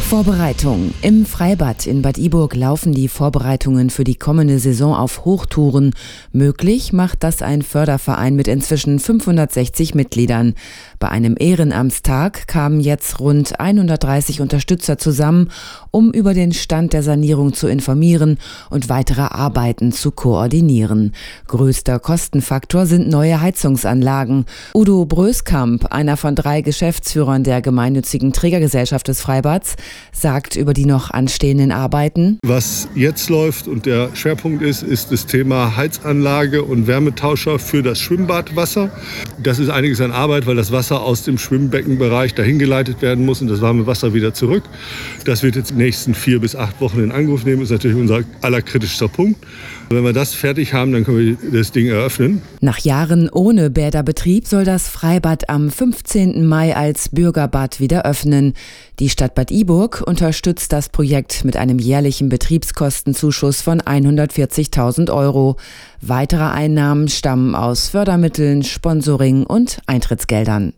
Vorbereitung. Im Freibad in Bad Iburg laufen die Vorbereitungen für die kommende Saison auf Hochtouren. Möglich macht das ein Förderverein mit inzwischen 560 Mitgliedern. Bei einem Ehrenamtstag kamen jetzt rund 130 Unterstützer zusammen, um über den Stand der Sanierung zu informieren und weitere Arbeiten zu koordinieren. Größter Kostenfaktor sind neue Heizungsanlagen. Udo Bröskamp, einer von 3 Geschäftsführern der gemeinnützigen Trägergesellschaft des Freibads, sagt über die noch anstehenden Arbeiten: Was jetzt läuft und der Schwerpunkt ist das Thema Heizanlage und Wärmetauscher für das Schwimmbadwasser. Das ist einiges an Arbeit, weil das Wasser aus dem Schwimmbeckenbereich dahin geleitet werden muss und das warme Wasser wieder zurück. Das wird jetzt in den nächsten 4 bis 8 Wochen in Angriff nehmen. Das ist natürlich unser allerkritischster Punkt. Wenn wir das fertig haben, dann können wir das Ding eröffnen. Nach Jahren ohne Bäderbetrieb soll das Freibad am 15. Mai als Bürgerbad wieder öffnen. Die Stadt Bad Iburg unterstützt das Projekt mit einem jährlichen Betriebskostenzuschuss von 140.000 €. Weitere Einnahmen stammen aus Fördermitteln, Sponsoring und Eintrittsgeldern.